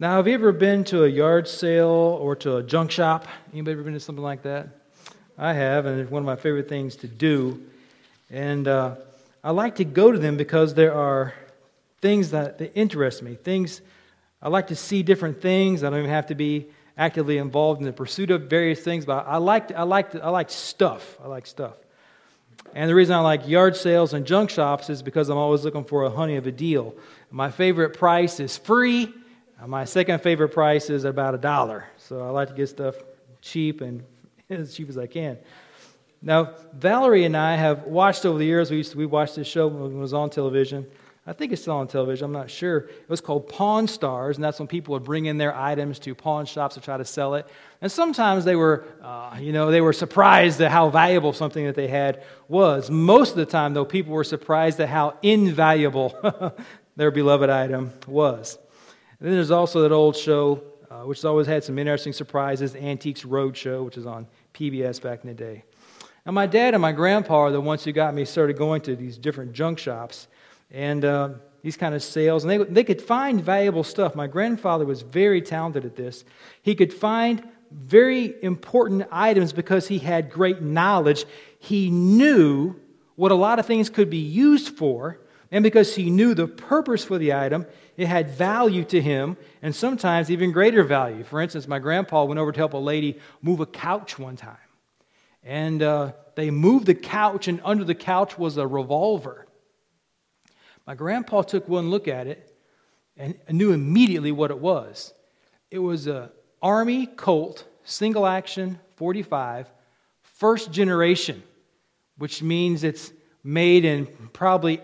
Now, have you ever been to a yard sale or to a junk shop? Anybody ever been to something like that? I have, and it's one of my favorite things to do. And I like to go to them because there are things that interest me. I like to see different things. I don't even have to be actively involved in the pursuit of various things, but I like stuff. I like stuff. And the reason I like yard sales and junk shops is because I'm always looking for a honey of a deal. My favorite price is free. My second favorite price is about $1. So I like to get stuff cheap and as cheap as I can. Now, Valerie and I have watched over the years. We watched this show when it was on television. I think it's still on television. I'm not sure. It was called Pawn Stars, and that's when people would bring in their items to pawn shops to try to sell it. And sometimes they were, they were surprised at how valuable something that they had was. Most of the time, though, people were surprised at how invaluable their beloved item was. And then there's also that old show, which has always had some interesting surprises, the Antiques Roadshow, which was on PBS back in the day. Now, my dad and my grandpa are the ones who got me started going to these different junk shops and these kind of sales. And they could find valuable stuff. My grandfather was very talented at this. He could find very important items because he had great knowledge. He knew what a lot of things could be used for. And because he knew the purpose for the item, it had value to him, and sometimes even greater value. For instance, my grandpa went over to help a lady move a couch one time. And they moved the couch, and under the couch was a revolver. My grandpa took one look at it and knew immediately what it was. It was an Army Colt single-action .45, first generation, which means it's made in probably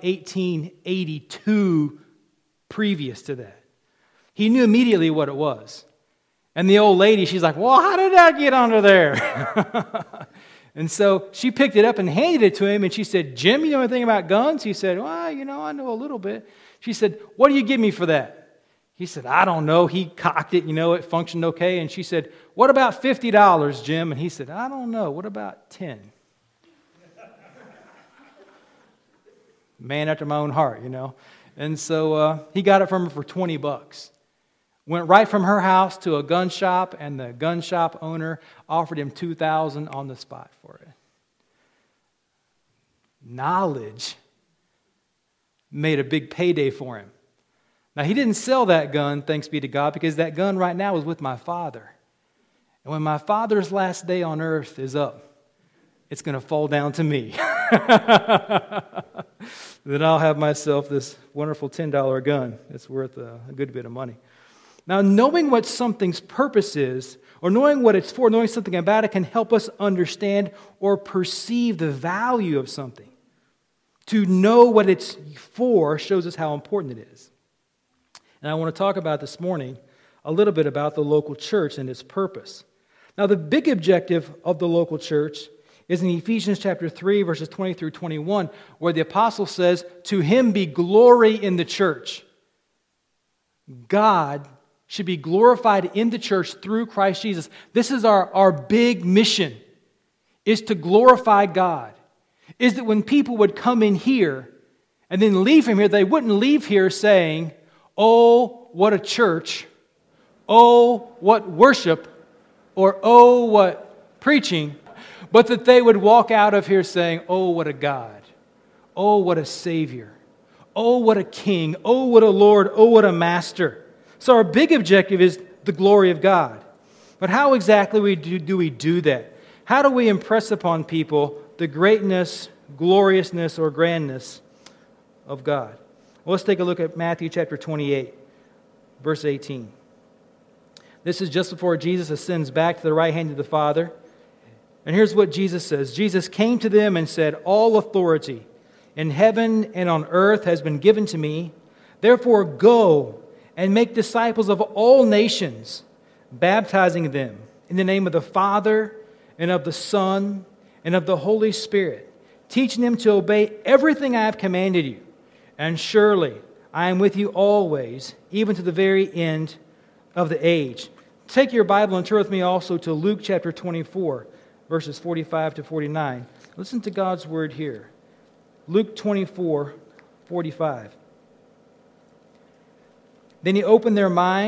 1882 previous to that. He knew immediately what it was. And the old lady, she's like, well, how did that get under there? And so she picked it up and handed it to him, and she said, Jim, you know anything about guns? He said, well, I know a little bit. She said, what do you give me for that? He said, I don't know. He cocked it, it functioned okay. And she said, what about $50, Jim? And he said, I don't know. What about 10? Man after my own heart, And so he got it from her for $20. Went right from her house to a gun shop, and the gun shop owner offered him $2,000 on the spot for it. Knowledge made a big payday for him. Now, he didn't sell that gun, thanks be to God, because that gun right now is with my father. And when my father's last day on earth is up, it's going to fall down to me. Then I'll have myself this wonderful $10 gun. It's worth a good bit of money. Now, knowing what something's purpose is, or knowing what it's for, knowing something about it, can help us understand or perceive the value of something. To know what it's for shows us how important it is. And I want to talk about this morning a little bit about the local church and its purpose. Now, the big objective of the local church is in Ephesians chapter 3, verses 20 through 21, where the apostle says, to him be glory in the church. God should be glorified in the church through Christ Jesus. This is our big mission, is to glorify God. Is that when people would come in here and then leave from here, they wouldn't leave here saying, oh, what a church, oh, what worship, or oh, what preaching, but that they would walk out of here saying, oh, what a God, oh, what a Savior, oh, what a King, oh, what a Lord, oh, what a Master. So our big objective is the glory of God. But how exactly do we do that? How do we impress upon people the greatness, gloriousness, or grandness of God? Well, let's take a look at Matthew chapter 28, verse 18. This is just before Jesus ascends back to the right hand of the Father. And here's what Jesus says. Jesus came to them and said, all authority in heaven and on earth has been given to me. Therefore go and make disciples of all nations, baptizing them in the name of the Father and of the Son and of the Holy Spirit, teaching them to obey everything I have commanded you. And surely I am with you always, even to the very end of the age. Take your Bible and turn with me also to Luke chapter 24, verses 45 to 49. Listen to God's word here. Luke 24:45. Then he opened their minds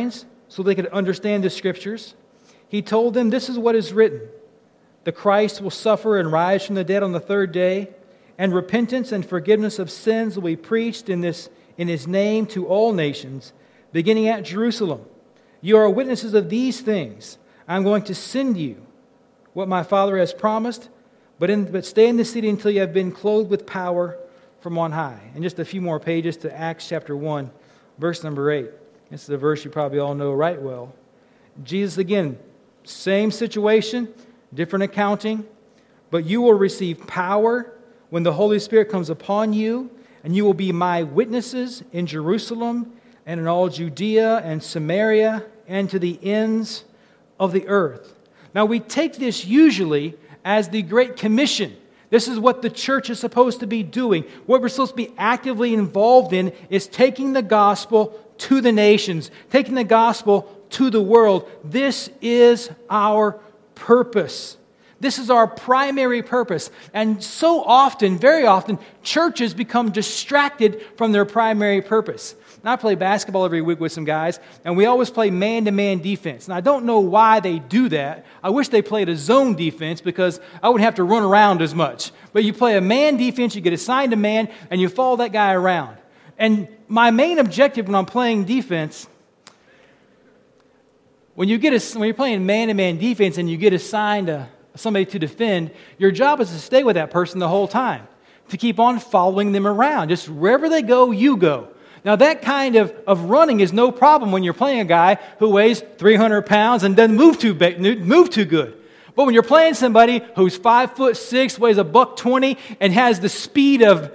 so they could understand the Scriptures. He told them, this is what is written. The Christ will suffer and rise from the dead on the third day, and repentance and forgiveness of sins will be preached in His name to all nations, beginning at Jerusalem. You are witnesses of these things. I'm going to send you what my Father has promised, but stay in the city until you have been clothed with power from on high. And just a few more pages to Acts chapter 1, verse number 8. This is a verse you probably all know right well. Jesus, again, same situation, different accounting, but you will receive power when the Holy Spirit comes upon you, and you will be my witnesses in Jerusalem and in all Judea and Samaria and to the ends of the earth. Now, we take this usually as the Great Commission. This is what the church is supposed to be doing. What we're supposed to be actively involved in is taking the gospel to the nations, taking the gospel to the world. This is our purpose. This is our primary purpose. And so often, very often, churches become distracted from their primary purpose. And I play basketball every week with some guys, and we always play man-to-man defense. And I don't know why they do that. I wish they played a zone defense because I wouldn't have to run around as much. But you play a man defense, you get assigned a man, and you follow that guy around. And my main objective when I'm playing defense, when you're playing man-to-man defense and you get assigned somebody to defend, your job is to stay with that person the whole time, to keep on following them around. Just wherever they go, you go. Now, that kind of running is no problem when you're playing a guy who weighs 300 pounds and doesn't move too good. But when you're playing somebody who's 5'6", weighs $120, and has the speed of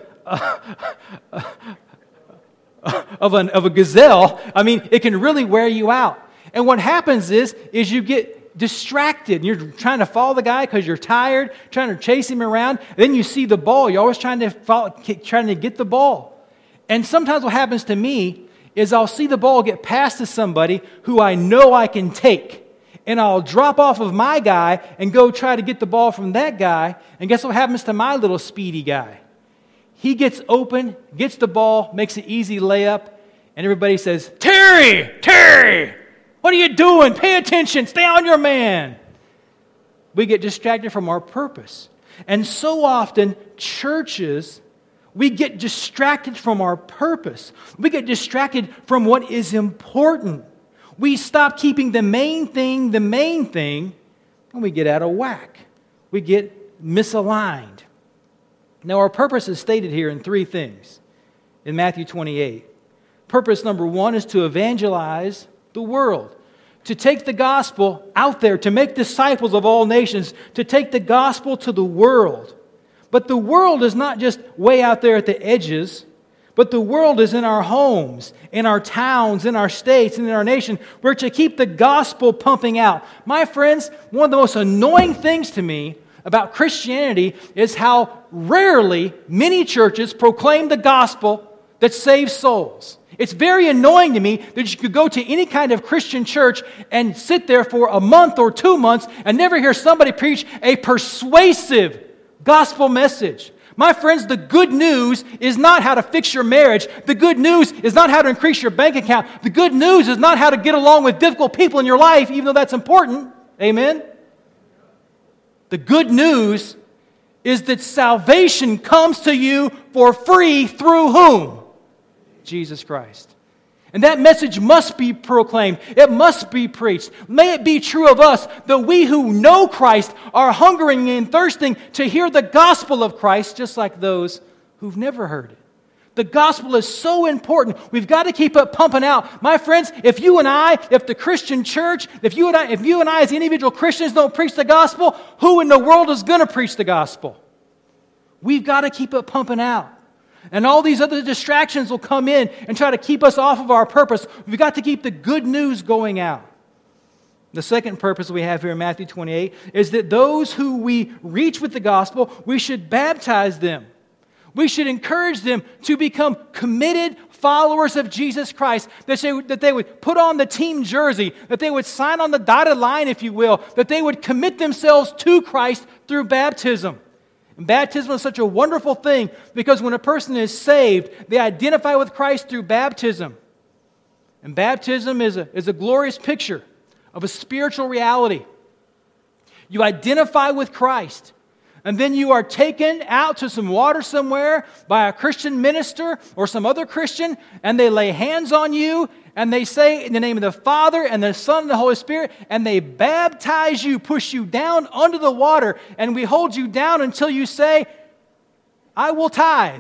a gazelle, I mean, it can really wear you out. And what happens is you get distracted. You're trying to follow the guy because you're tired, trying to chase him around. Then you see the ball. You're always trying to get the ball. And sometimes what happens to me is I'll see the ball get passed to somebody who I know I can take. And I'll drop off of my guy and go try to get the ball from that guy. And guess what happens to my little speedy guy? He gets open, gets the ball, makes an easy layup, and everybody says, Terry, what are you doing? Pay attention, stay on your man. We get distracted from our purpose. And so often, churches, we get distracted from our purpose. We get distracted from what is important. We stop keeping the main thing, and we get out of whack. We get misaligned. Now, our purpose is stated here in 3 things in Matthew 28. Purpose number 1 is to evangelize the world, to take the gospel out there, to make disciples of all nations, to take the gospel to the world. But the world is not just way out there at the edges, but the world is in our homes, in our towns, in our states, and in our nation. We're to keep the gospel pumping out. My friends, one of the most annoying things to me about Christianity is how rarely many churches proclaim the gospel that saves souls. It's very annoying to me that you could go to any kind of Christian church and sit there for a month or 2 months and never hear somebody preach a persuasive gospel message. My friends, the good news is not how to fix your marriage. The good news is not how to increase your bank account. The good news is not how to get along with difficult people in your life, even though that's important. Amen? The good news is that salvation comes to you for free through whom? Jesus Christ. And that message must be proclaimed. It must be preached. May it be true of us that we who know Christ are hungering and thirsting to hear the gospel of Christ, just like those who've never heard it. The gospel is so important. We've got to keep it pumping out. My friends, if the Christian church, if you and I as individual Christians don't preach the gospel, who in the world is going to preach the gospel? We've got to keep it pumping out. And all these other distractions will come in and try to keep us off of our purpose. We've got to keep the good news going out. The second purpose we have here in Matthew 28 is that those who we reach with the gospel, we should baptize them. We should encourage them to become committed followers of Jesus Christ, that they would put on the team jersey, that they would sign on the dotted line, if you will, that they would commit themselves to Christ through baptism. And baptism is such a wonderful thing because when a person is saved, they identify with Christ through baptism. And baptism is a glorious picture of a spiritual reality. You identify with Christ, and then you are taken out to some water somewhere by a Christian minister or some other Christian, and they lay hands on you, and they say in the name of the Father and the Son and the Holy Spirit, and they baptize you, push you down under the water, and we hold you down until you say, I will tithe.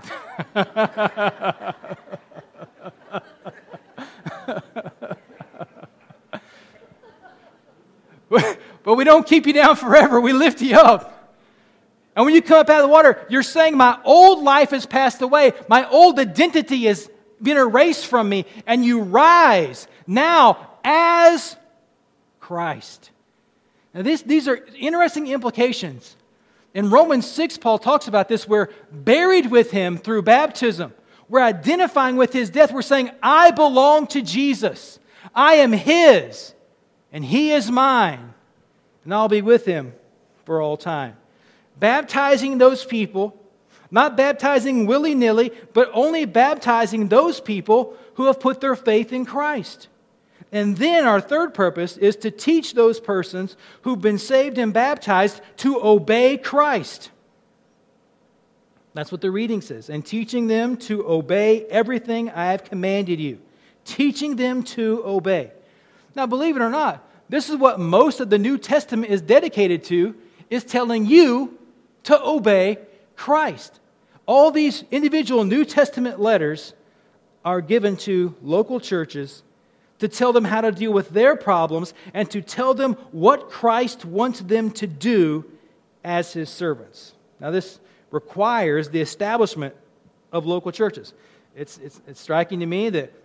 But we don't keep you down forever. We lift you up. And when you come up out of the water, you're saying, my old life has passed away. My old identity has been erased from me. And you rise now as Christ. Now these are interesting implications. In Romans 6, Paul talks about this. We're buried with Him through baptism. We're identifying with His death. We're saying, I belong to Jesus. I am His, and He is mine. And I'll be with Him for all time. Baptizing those people, not baptizing willy-nilly, but only baptizing those people who have put their faith in Christ. And then our third purpose is to teach those persons who've been saved and baptized to obey Christ. That's what the reading says. And teaching them to obey everything I have commanded you. Teaching them to obey. Now, believe it or not, this is what most of the New Testament is dedicated to, is telling you to obey Christ. All these individual New Testament letters are given to local churches to tell them how to deal with their problems and to tell them what Christ wants them to do as His servants. Now, this requires the establishment of local churches. It's striking to me that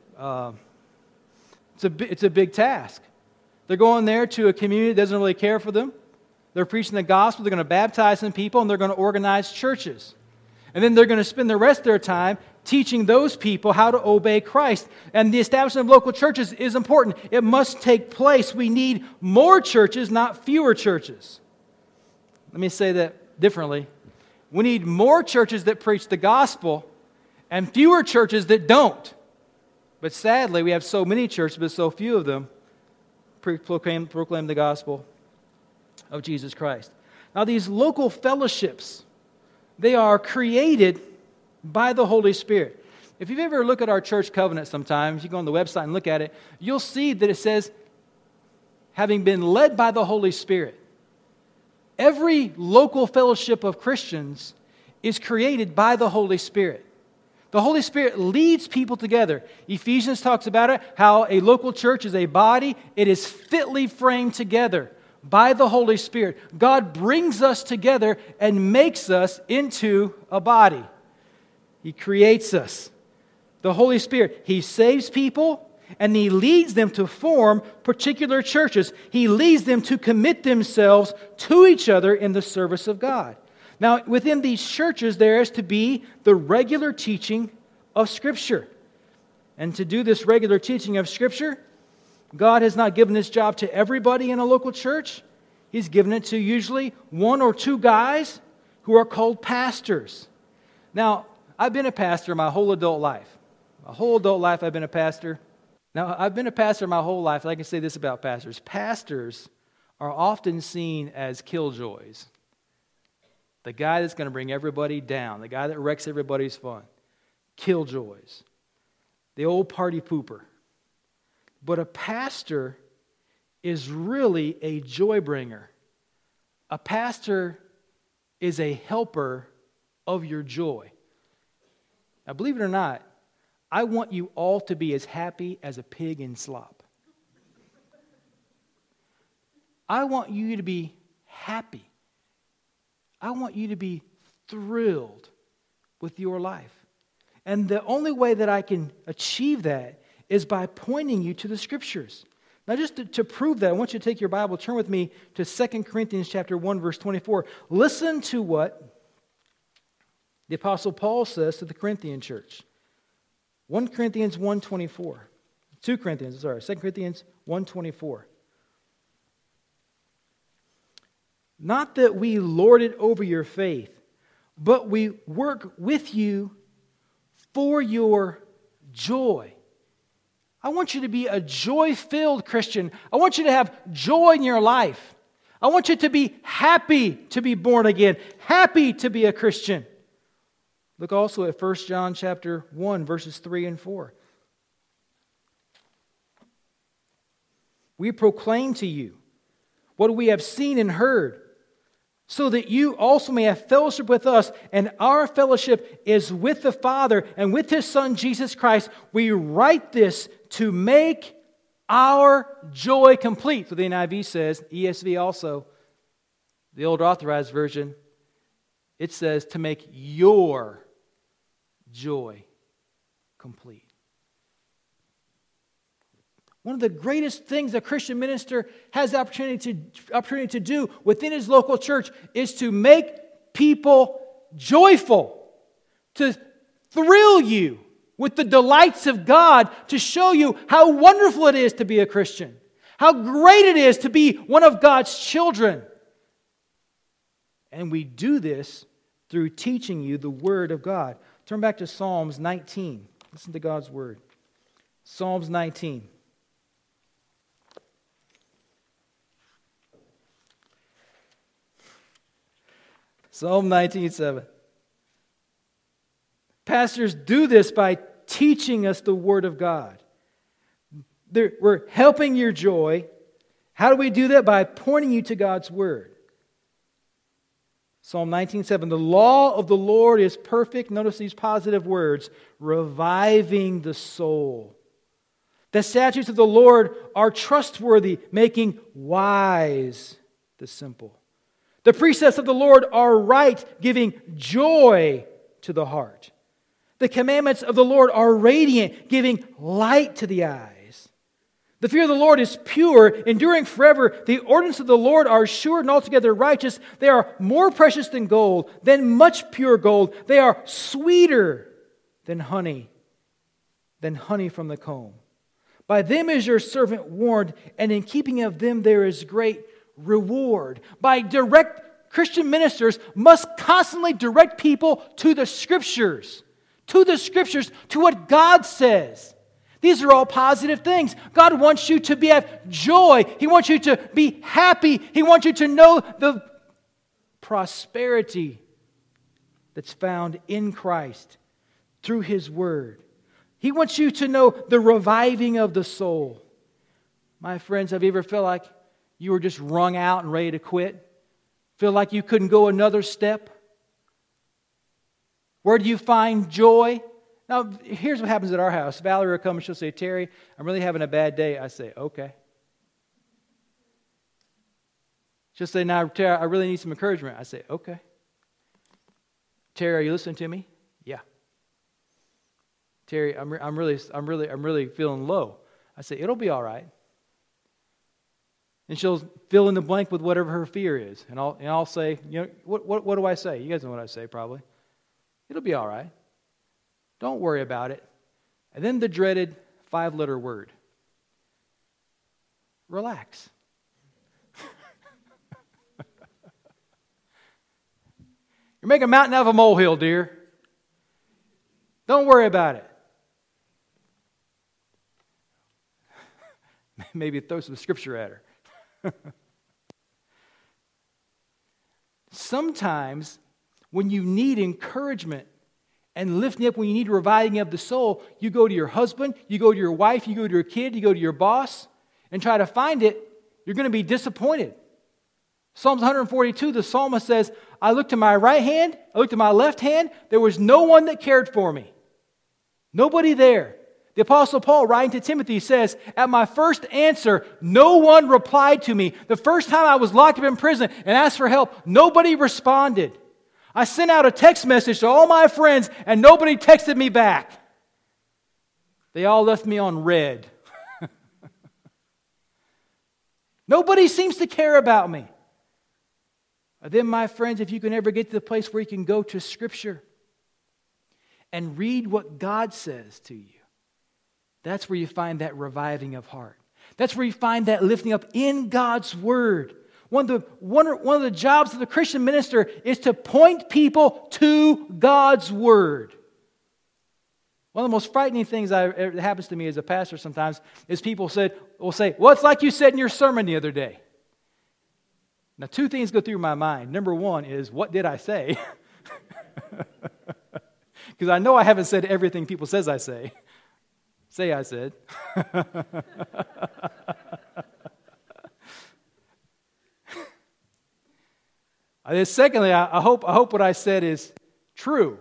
it's a big task. They're going there to a community that doesn't really care for them. They're preaching the gospel. They're going to baptize some people, and they're going to organize churches. And then they're going to spend the rest of their time teaching those people how to obey Christ. And the establishment of local churches is important. It must take place. We need more churches, not fewer churches. Let me say that differently. We need more churches that preach the gospel and fewer churches that don't. But sadly, we have so many churches, but so few of them proclaim the gospel of Jesus Christ. Now, these local fellowships, they are created by the Holy Spirit. If you've ever looked at our church covenant sometimes, you go on the website and look at it, you'll see that it says, having been led by the Holy Spirit. Every local fellowship of Christians is created by the Holy Spirit. The Holy Spirit leads people together. Ephesians talks about it, how a local church is a body. It is fitly framed together by the Holy Spirit. God brings us together and makes us into a body. He creates us. The Holy Spirit, He saves people and He leads them to form particular churches. He leads them to commit themselves to each other in the service of God. Now, within these churches, there is to be the regular teaching of Scripture. And to do this regular teaching of Scripture, God has not given this job to everybody in a local church. He's given it to usually one or two guys who are called pastors. Now, I've been a pastor my whole adult life. My whole adult life I've been a pastor. Now, I've been a pastor my whole life. I can say this about pastors. Pastors are often seen as killjoys. The guy that's going to bring everybody down. The guy that wrecks everybody's fun. Killjoys. The old party pooper. But a pastor is really a joy bringer. A pastor is a helper of your joy. Now, believe it or not, I want you all to be as happy as a pig in slop. I want you to be happy. I want you to be thrilled with your life. And the only way that I can achieve that is by pointing you to the Scriptures. Now, just to prove that, I want you to take your Bible, turn with me to 2 Corinthians chapter 1, verse 24. Listen to what the Apostle Paul says to the Corinthian church. 2 Corinthians 1:24. Not that we lord it over your faith, but we work with you for your joy. I want you to be a joy-filled Christian. I want you to have joy in your life. I want you to be happy to be born again, happy to be a Christian. Look also at 1 John chapter 1, verses 3 and 4. We proclaim to you what we have seen and heard, so that you also may have fellowship with us, and our fellowship is with the Father and with His Son, Jesus Christ. We write this to make our joy complete. So the NIV says, ESV also, the Old Authorized Version, it says to make your joy complete. One of the greatest things a Christian minister has the opportunity to do within his local church is to make people joyful, to thrill you with the delights of God, to show you how wonderful it is to be a Christian, how great it is to be one of God's children. And we do this through teaching you the Word of God. Turn back to Psalms 19. Listen to God's Word. Psalms 19. Psalm 19:7. Pastors do this by teaching us the Word of God. We're helping your joy. How do we do that? By pointing you to God's Word. Psalm 19:7. The law of the Lord is perfect. Notice these positive words. Reviving the soul. The statutes of the Lord are trustworthy, making wise the simple. The precepts of the Lord are right, giving joy to the heart. The commandments of the Lord are radiant, giving light to the eyes. The fear of the Lord is pure, enduring forever. The ordinances of the Lord are sure and altogether righteous. They are more precious than gold, than much pure gold. They are sweeter than honey from the comb. By them is your servant warned, and in keeping of them there is great reward. Christian ministers must constantly direct people to the Scriptures, to what God says. These are all positive things. God wants you to have joy. He wants you to be happy. He wants you to know the prosperity that's found in Christ through His Word. He wants you to know the reviving of the soul. My friends, have you ever felt like you were just wrung out and ready to quit? Feel like you couldn't go another step? Where do you find joy? Now, here's what happens at our house. Valerie will come and she'll say, Terry, I'm really having a bad day. I say, okay. She'll say, now, Terry, I really need some encouragement. I say, okay. Terry, are you listening to me? Yeah. Terry, I'm really feeling low. I say, it'll be all right. And she'll fill in the blank with whatever her fear is. And I'll say, what do I say? You guys know what I say probably. It'll be all right. Don't worry about it. And then the dreaded 5-letter word. Relax. You're making a mountain out of a molehill, dear. Don't worry about it. Maybe throw some scripture at her. Sometimes when you need encouragement and lifting up, when you need reviving of the soul, you go to your husband, you go to your wife, you go to your kid, you go to your boss and try to find it. You're going to be disappointed. Psalms 142, the psalmist says, I looked to my right hand, I looked to my left hand, there was no one that cared for me. Nobody there. The Apostle Paul, writing to Timothy, says, at my first answer, no one replied to me. The first time I was locked up in prison and asked for help, nobody responded. I sent out a text message to all my friends and nobody texted me back. They all left me on red. Nobody seems to care about me. Then, my friends, if you can ever get to the place where you can go to Scripture and read what God says to you, that's where you find that reviving of heart. That's where you find that lifting up in God's Word. One of the jobs of the Christian minister is to point people to God's Word. One of the most frightening things that happens to me as a pastor sometimes is people will say, well, it's like you said in your sermon the other day. Now, two things go through my mind. Number one is, what did I say? Because I know I haven't said everything people say I said. Secondly, I hope what I said is true.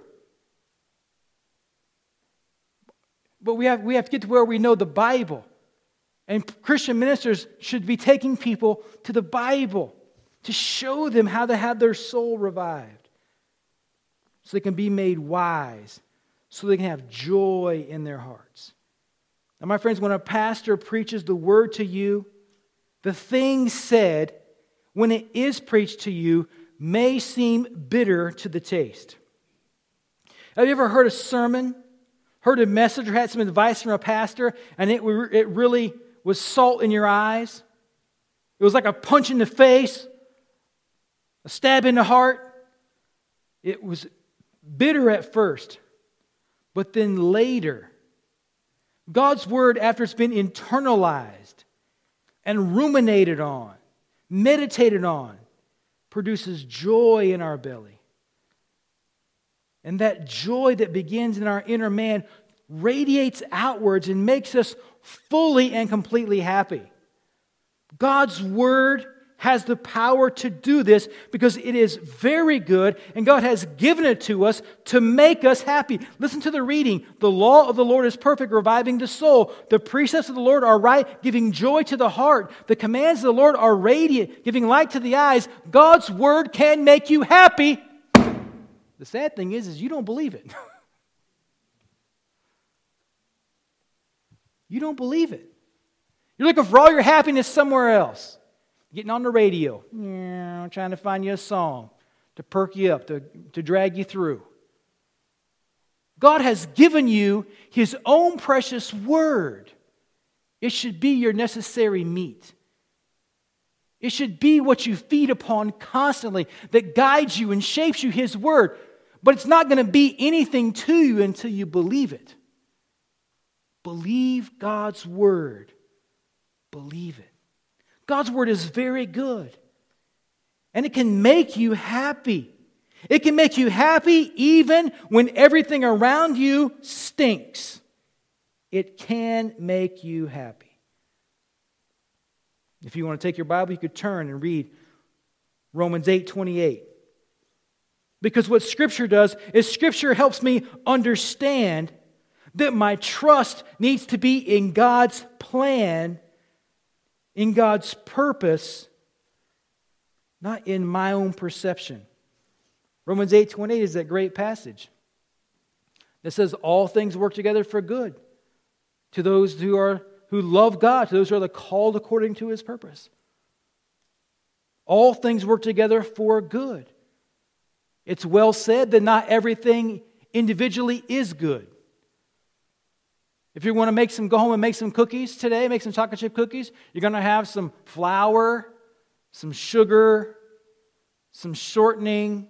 But we have to get to where we know the Bible. And Christian ministers should be taking people to the Bible to show them how to have their soul revived, so they can be made wise, so they can have joy in their hearts. Now, my friends, when a pastor preaches the word to you, the thing said, when it is preached to you, may seem bitter to the taste. Have you ever heard a sermon, heard a message, or had some advice from a pastor, and it really was salt in your eyes? It was like a punch in the face, a stab in the heart. It was bitter at first, but then later, God's word, after it's been internalized and ruminated on, meditated on, produces joy in our belly. And that joy that begins in our inner man radiates outwards and makes us fully and completely happy. God's word has the power to do this because it is very good, and God has given it to us to make us happy. Listen to the reading. The law of the Lord is perfect, reviving the soul. The precepts of the Lord are right, giving joy to the heart. The commands of the Lord are radiant, giving light to the eyes. God's word can make you happy. The sad thing is you don't believe it. You don't believe it. You're looking for all your happiness somewhere else. Getting on the radio, trying to find you a song to perk you up, to drag you through. God has given you His own precious word. It should be your necessary meat. It should be what you feed upon constantly, that guides you and shapes you, His word. But it's not going to be anything to you until you believe it. Believe God's word. Believe it. God's word is very good. And it can make you happy. It can make you happy even when everything around you stinks. It can make you happy. If you want to take your Bible, you could turn and read Romans 8:28. Because what Scripture does is Scripture helps me understand that my trust needs to be in God's plan, in God's purpose, not in my own perception. Romans 8:28 is that great passage that says all things work together for good to those who love God, to those who are called according to His purpose. All things work together for good. It's well said that not everything individually is good. If you want to go home and make some cookies today, make some chocolate chip cookies, you're going to have some flour, some sugar, some shortening.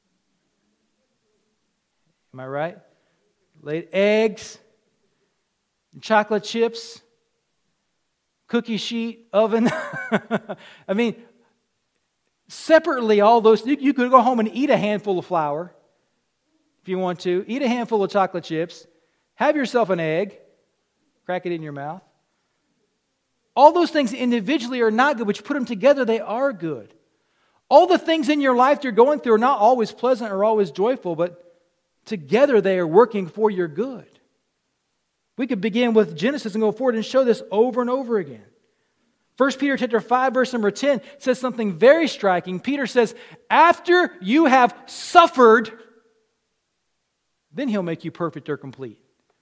Am I right? Laid eggs, chocolate chips, cookie sheet, oven. I mean, separately, all those, you could go home and eat a handful of flour if you want to. Eat a handful of chocolate chips. Have yourself an egg. Crack it in your mouth. All those things individually are not good, but you put them together, they are good. All the things in your life you're going through are not always pleasant or always joyful, but together they are working for your good. We could begin with Genesis and go forward and show this over and over again. 1 Peter chapter 5, verse number 10 says something very striking. Peter says, after you have suffered, then He'll make you perfect or complete.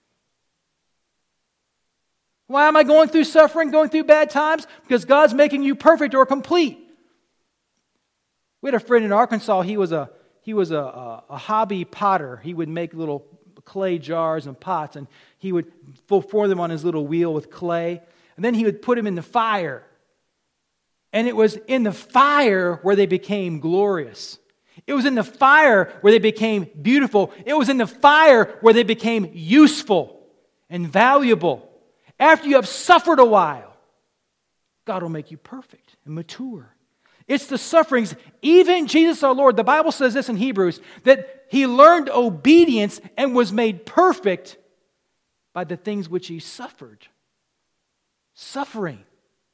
Why am I going through suffering, going through bad times? Because God's making you perfect or complete. We had a friend in Arkansas. He was a hobby potter. He would make little clay jars and pots, and he would form them on his little wheel with clay, and then he would put them in the fire. And it was in the fire where they became glorious. It was in the fire where they became beautiful. It was in the fire where they became useful and valuable. After you have suffered a while, God will make you perfect and mature. It's the sufferings. Even Jesus our Lord, the Bible says this in Hebrews, that He learned obedience and was made perfect by the things which He suffered. Suffering.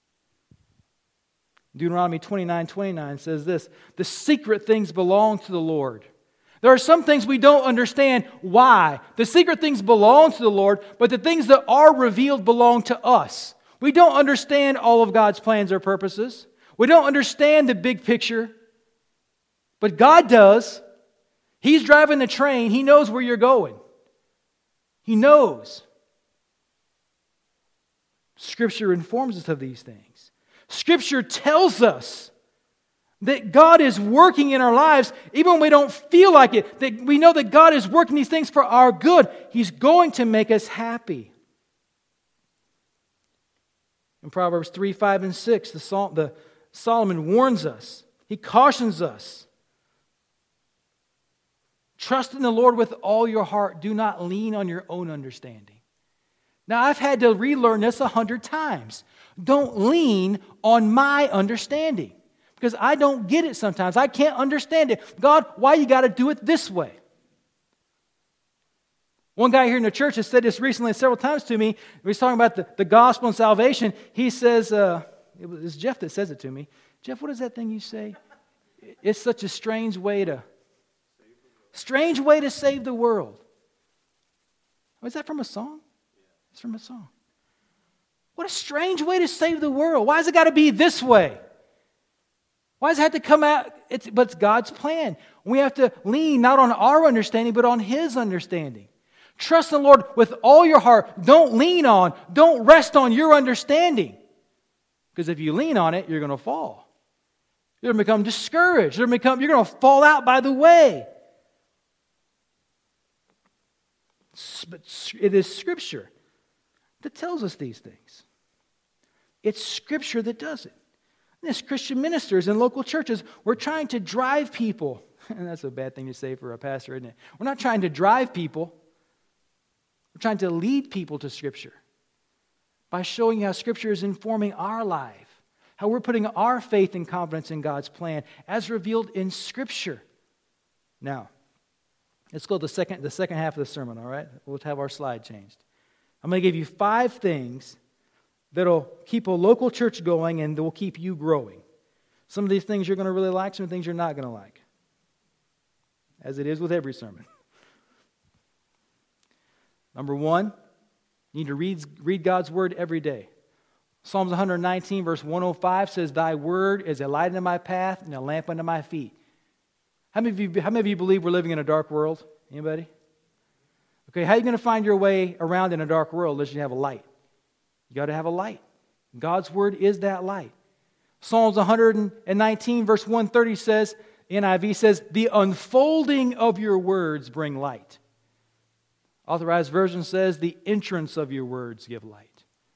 Deuteronomy 29:29 says this, the secret things belong to the Lord. There are some things we don't understand why. The secret things belong to the Lord, but the things that are revealed belong to us. We don't understand all of God's plans or purposes. We don't understand the big picture, but God does. He's driving the train. He knows where you're going. He knows. Scripture informs us of these things. Scripture tells us that God is working in our lives even when we don't feel like it. That we know that God is working these things for our good. He's going to make us happy. In Proverbs 3, 5, and 6, Solomon warns us. He cautions us. Trust in the Lord with all your heart. Do not lean on your own understanding. Now, I've had to relearn this 100 times. Don't lean on my understanding. Because I don't get it sometimes. I can't understand it. God, why you got to do it this way? One guy here in the church has said this recently several times to me. He was talking about the gospel and salvation. He says, it was Jeff that says it to me. Jeff, what is that thing you say? It's such a strange way to save the world. Oh, is that from a song? It's from a song. What a strange way to save the world. Why has it got to be this way? Why does it have to come out? But it's God's plan. We have to lean not on our understanding, but on His understanding. Trust in the Lord with all your heart. Don't rest on your understanding. Because if you lean on it, you're going to fall. You're going to become discouraged. You're going to fall out by the way. But it is Scripture that tells us these things. It's Scripture that does it. And as Christian ministers in local churches, we're trying to drive people. And that's a bad thing to say for a pastor, isn't it? We're not trying to drive people. We're trying to lead people to Scripture by showing how Scripture is informing our life, how we're putting our faith and confidence in God's plan as revealed in Scripture. Now, let's go to the second half of the sermon, all right? We'll have our slide changed. I'm going to give you 5 things that'll keep a local church going and that will keep you growing. Some of these things you're going to really like, some things you're not going to like. As it is with every sermon. Number 1, you need to read God's Word every day. Psalms 119 verse 105 says, Thy Word is a light unto my path and a lamp unto my feet. How many of you believe we're living in a dark world? Anybody? Okay, how are you going to find your way around in a dark world unless you have a light? You got to have a light. God's Word is that light. Psalms 119 verse 130 says, NIV says, The unfolding of your words bring light. Authorized Version says, The entrance of your words give light.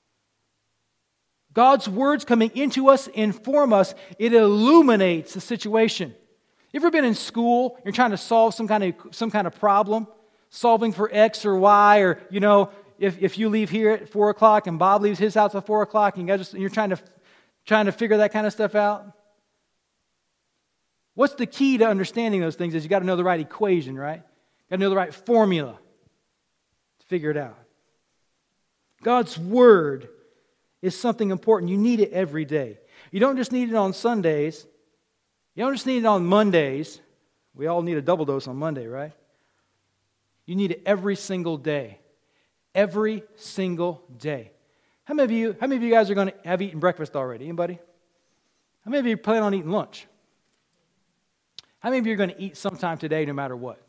God's words coming into us inform us. It illuminates the situation. You ever been in school, you're trying to solve some kind of problem, solving for X or Y, or, if you leave here at 4 o'clock and Bob leaves his house at 4 o'clock and you're trying to figure that kind of stuff out? What's the key to understanding those things is you got to know the right equation, right? You got to know the right formula to figure it out. God's Word is something important. You need it every day. You don't just need it on Sundays. You don't just need it on Mondays. We all need a double dose on Monday, right? You need it every single day. Every single day. How many of you guys are going to have eaten breakfast already? Anybody? How many of you plan on eating lunch? How many of you are going to eat sometime today no matter what?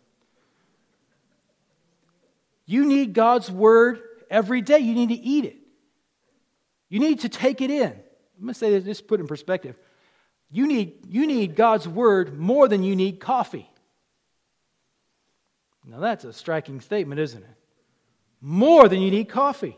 You need God's Word every day. You need to eat it. You need to take it in. I'm going to say this, just put it in perspective. You need God's Word more than you need coffee. Now that's a striking statement, isn't it? More than you need coffee.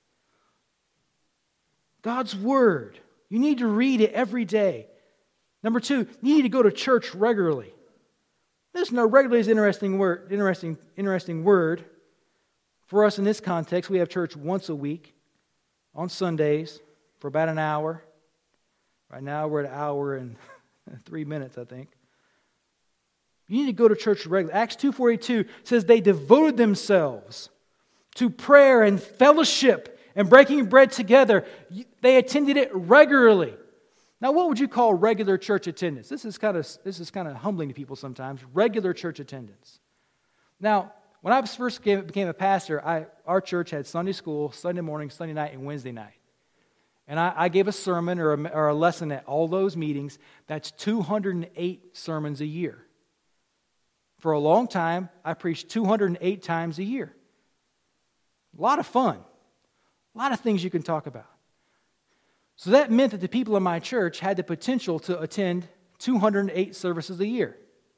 God's Word. You need to read it every day. Number 2, you need to go to church regularly. Listen, regularly is an interesting word. For us in this context, we have church once a week on Sundays for about an hour. Right now we're at an hour and 3 minutes, I think. You need to go to church regularly. Acts 2:42 says they devoted themselves to prayer and fellowship and breaking bread together. They attended it regularly. Now, what would you call regular church attendance? This is kind of humbling to people sometimes. Regular church attendance. Now, when I first became a pastor, our church had Sunday school, Sunday morning, Sunday night, and Wednesday night. And I gave a sermon or a lesson at all those meetings. That's 208 sermons a year. For a long time, I preached 208 times a year. A lot of fun. A lot of things you can talk about. So that meant that the people in my church had the potential to attend 208 services a year.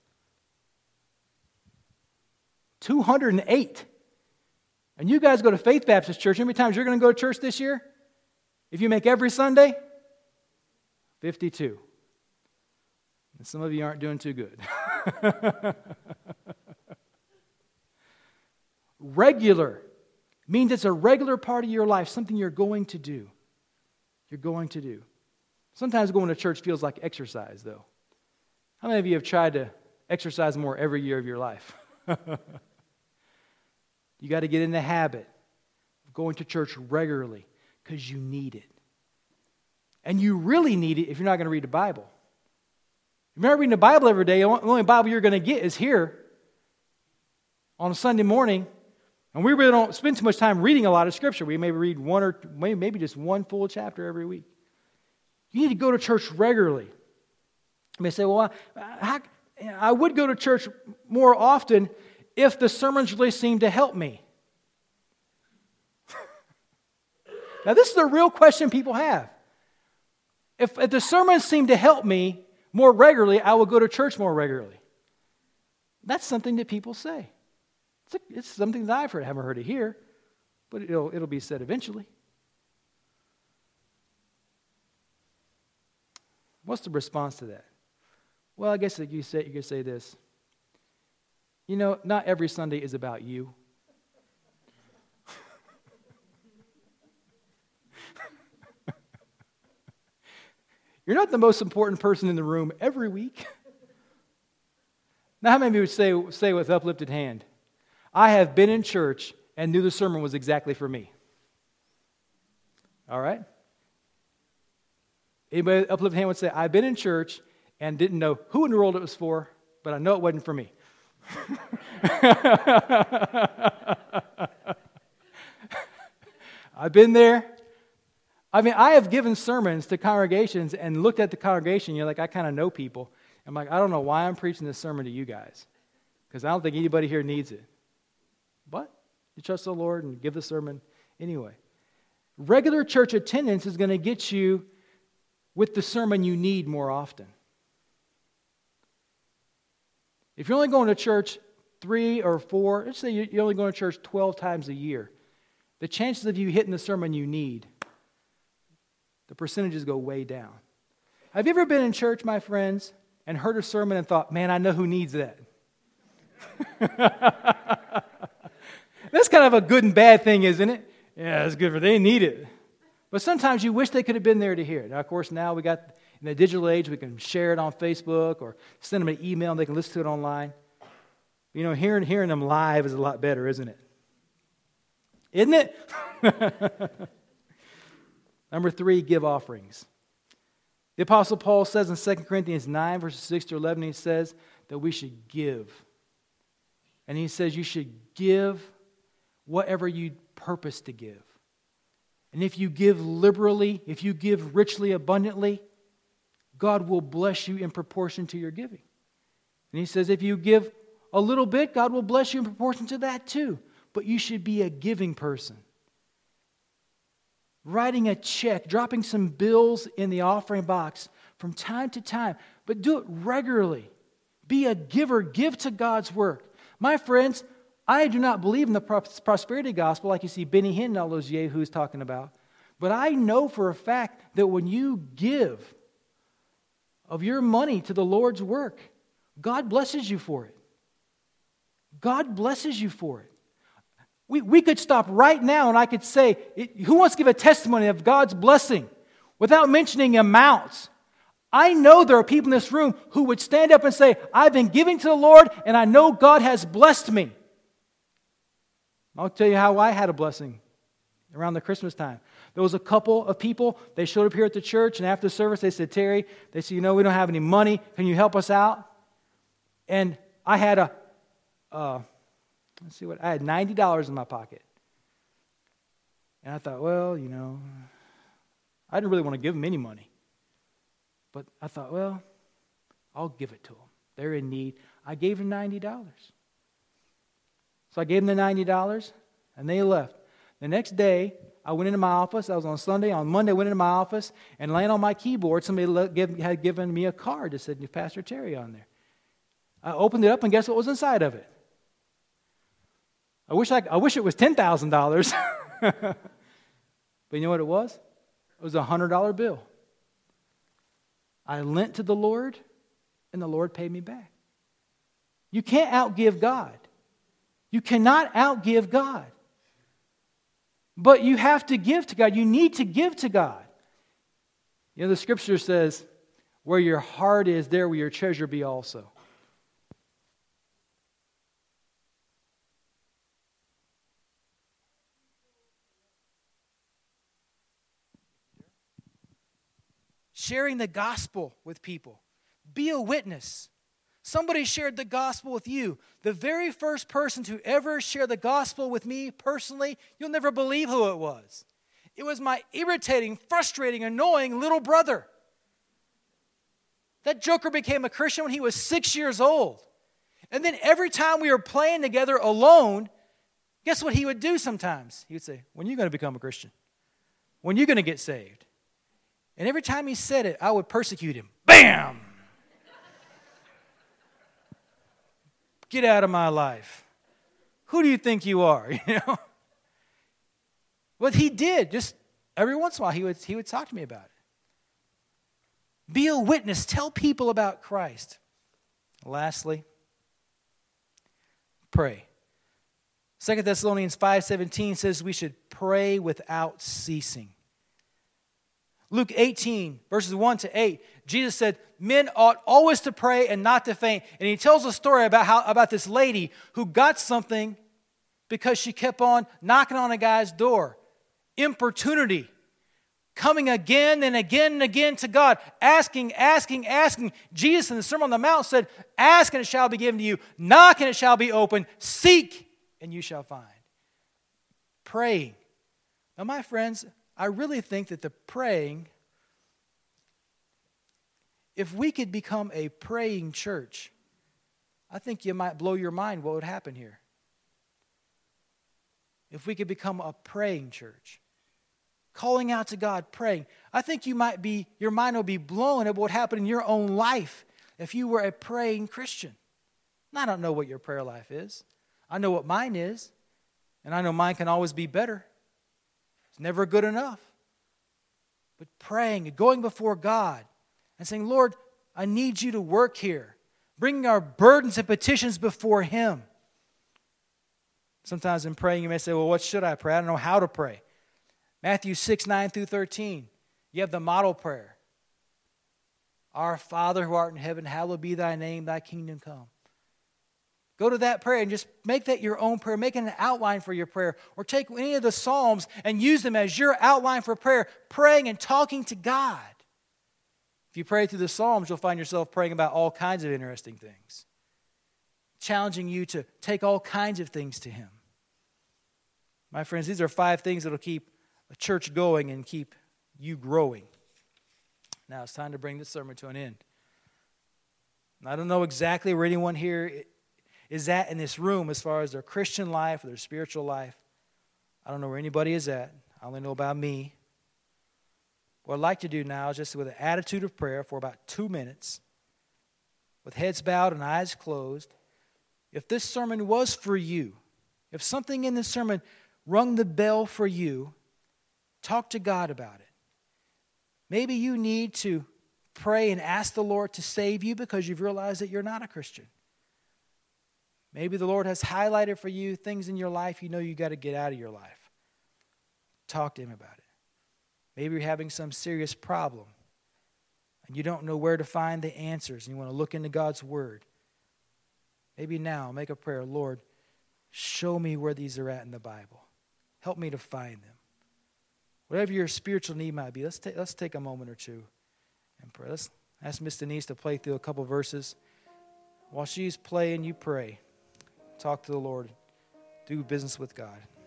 208. And you guys go to Faith Baptist Church. How many times you're going to go to church this year? If you make every Sunday? 52. And some of you aren't doing too good. Regular means it's a regular part of your life, something you're going to do. You're going to do. Sometimes going to church feels like exercise, though. How many of you have tried to exercise more every year of your life? You got to get in the habit of going to church regularly because you need it. And you really need it if you're not going to read the Bible. If you're not reading the Bible every day, the only Bible you're going to get is here on a Sunday morning. And we really don't spend too much time reading a lot of Scripture. We maybe read one or maybe just one full chapter every week. You need to go to church regularly. You may say, well, I would go to church more often if the sermons really seemed to help me. Now, this is a real question people have. If the sermons seem to help me more regularly, I will go to church more regularly. That's something that people say. It's something that I've heard. I haven't heard it here, but it'll be said eventually. What's the response to that? Well, I guess you could say this. You know, not every Sunday is about you. You're not the most important person in the room every week. Now, how many of you would say with uplifted hand, I have been in church and knew the sermon was exactly for me? All right? Anybody uplifted hand would say, I've been in church and didn't know who in the world it was for, but I know it wasn't for me. I've been there. I mean, I have given sermons to congregations and looked at the congregation. You're like, I kind of know people. I'm like, I don't know why I'm preaching this sermon to you guys, because I don't think anybody here needs it. But you trust the Lord and give the sermon anyway. Regular church attendance is going to get you with the sermon you need more often. If you're only going to church 3 or 4, let's say you're only going to church 12 times a year, the chances of you hitting the sermon you need, the percentages go way down. Have you ever been in church, my friends, and heard a sermon and thought, man, I know who needs that? That's kind of a good and bad thing, isn't it? Yeah, it's good for they need it. But sometimes you wish they could have been there to hear it. Now, of course, now we got in the digital age, we can share it on Facebook or send them an email and they can listen to it online. You know, hearing them live is a lot better, isn't it? Isn't it? Number 3, give offerings. The Apostle Paul says in 2 Corinthians 9, verses 6 to 11, he says that we should give. And he says you should give whatever you purpose to give. And if you give liberally, if you give richly, abundantly, God will bless you in proportion to your giving. And he says if you give a little bit, God will bless you in proportion to that too. But you should be a giving person. Writing a check, dropping some bills in the offering box from time to time, but do it regularly. Be a giver. Give to God's work. My friends, I do not believe in the prosperity gospel like you see Benny Hinn and all those yahoos talking about. But I know for a fact that when you give of your money to the Lord's work, God blesses you for it. God blesses you for it. We could stop right now and I could say, who wants to give a testimony of God's blessing without mentioning amounts? I know there are people in this room who would stand up and say, I've been giving to the Lord and I know God has blessed me. I'll tell you how I had a blessing around the Christmas time. There was a couple of people, they showed up here at the church, and after the service they said, Terry, they said, we don't have any money. Can you help us out? And I had I had $90 in my pocket. And I thought, well, I didn't really want to give them any money. But I thought, well, I'll give it to them. They're in need. I gave them $90. So I gave them the $90, and they left. The next day, I went into my office. That was on Sunday. On Monday, I went into my office, and laying on my keyboard, somebody had given me a card that said Pastor Terry on there. I opened it up, and guess what was inside of it? I wish it was $10,000. But you know what it was? It was a $100 bill. I lent to the Lord, and the Lord paid me back. You can't outgive God. You cannot outgive God. But you have to give to God. You need to give to God. The scripture says, where your heart is, there will your treasure be also. Sharing the gospel with people. Be a witness. Somebody shared the gospel with you. The very first person to ever share the gospel with me personally, you'll never believe who it was. It was my irritating, frustrating, annoying little brother. That joker became a Christian when he was 6 years old. And then every time we were playing together alone, guess what he would do sometimes? He would say, when are you going to become a Christian? When are you going to get saved? And every time he said it, I would persecute him. Bam! Get out of my life. Who do you think you are? What he did, just every once in a while, he would talk to me about it. Be a witness. Tell people about Christ. Lastly, pray. 2 Thessalonians 5:17 says we should pray without ceasing. Luke 18, verses 1 to 8, Jesus said, men ought always to pray and not to faint. And he tells a story about this lady who got something because she kept on knocking on a guy's door. Importunity. Coming again and again and again to God. Asking. Jesus in the Sermon on the Mount said, ask and it shall be given to you. Knock and it shall be opened. Seek and you shall find. Praying. Now my friends, I really think that the praying, if we could become a praying church, I think you might blow your mind what would happen here. If we could become a praying church, calling out to God, praying, I think your mind will be blown at what would happen in your own life if you were a praying Christian. And I don't know what your prayer life is. I know what mine is, and I know mine can always be better. It's never good enough. But praying and going before God and saying, Lord, I need you to work here. Bringing our burdens and petitions before Him. Sometimes in praying you may say, well, what should I pray? I don't know how to pray. Matthew 6:9-13. You have the model prayer. Our Father who art in heaven, hallowed be thy name, thy kingdom come. Go to that prayer and just make that your own prayer. Make it an outline for your prayer. Or take any of the Psalms and use them as your outline for prayer. Praying and talking to God. If you pray through the Psalms, you'll find yourself praying about all kinds of interesting things. Challenging you to take all kinds of things to Him. My friends, these are 5 things that will keep a church going and keep you growing. Now it's time to bring this sermon to an end. I don't know exactly where anyone here is at in this room as far as their Christian life or their spiritual life. I don't know where anybody is at. I only know about me. What I'd like to do now is just with an attitude of prayer for about 2 minutes, with heads bowed and eyes closed. If this sermon was for you, if something in this sermon rung the bell for you, talk to God about it. Maybe you need to pray and ask the Lord to save you because you've realized that you're not a Christian. Maybe the Lord has highlighted for you things in your life you know you got to get out of your life. Talk to Him about it. Maybe you're having some serious problem and you don't know where to find the answers and you want to look into God's Word. Maybe now make a prayer, Lord, show me where these are at in the Bible. Help me to find them. Whatever your spiritual need might be, let's take a moment or two and pray. Let's ask Miss Denise to play through a couple verses. While she's playing, you pray. Talk to the Lord. Do business with God.